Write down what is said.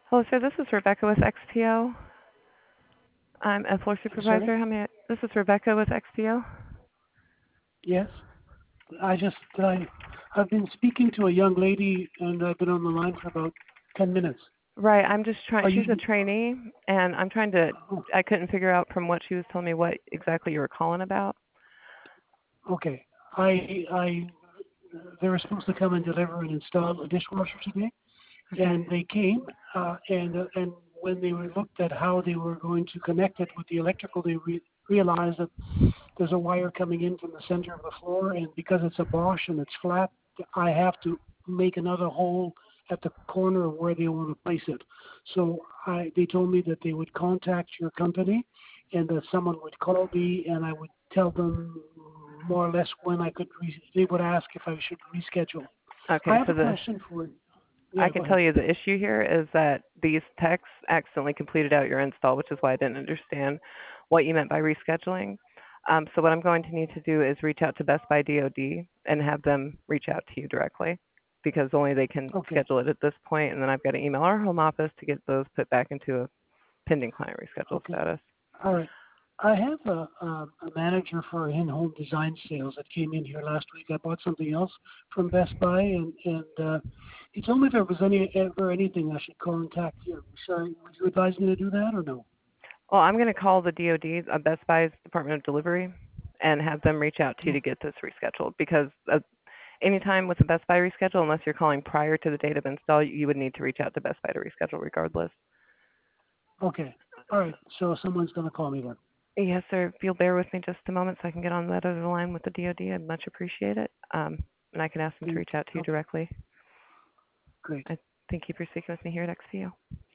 Hello, sir. This is Rebecca with XPO. I'm a floor I'm sorry? supervisor. This is Rebecca with XPO. Yes. I've been speaking to a young lady and I've been on the line for about 10 minutes. Right. I'm just trying. Are She's a you, trainee, and I'm trying to. oh, I couldn't figure out from what she was telling me what exactly you were calling about. okay. I, they were supposed to come and deliver and install a dishwasher today Okay. and they came, and when they were looked at how they were going to connect it with the electrical, they realized that there's a wire coming in from the center of the floor, and because it's a Bosch and it's flat, I have to make another hole at the corner of where they want to place it. So they told me that they would contact your company, and that someone would call me, and I would tell them more or less when I could. They would ask if I should reschedule. I Okay. have So a the question for. I Yeah, go can tell ahead. you the issue here is that these techs accidentally completed out your install, which is why I didn't understand what you meant by rescheduling. So what I'm going to need to do is reach out to Best Buy DoD and have them reach out to you directly because only they can Okay. schedule it at this point, and then I've got to email our home office to get those put back into a pending client reschedule Okay. status. All right. I have a manager for in-home design sales that came in here last week. I bought something else from Best Buy, and he told me if there was ever anything I should contact you. So would you advise me to do that or no? Well, I'm going to call the DoD, Best Buy's Department of Delivery, and have them reach out to you Oh, to get this rescheduled because anytime with a Best Buy reschedule, unless you're calling prior to the date of install, you would need to reach out to Best Buy to reschedule regardless. okay. All right. So someone's going to call me then. Yes, sir. If you'll bear with me just a moment so I can get on that other line with the DoD, I'd much appreciate it. And I can ask them to Okay. reach out to you Okay. directly. Great. I thank you for speaking with me here at XPO.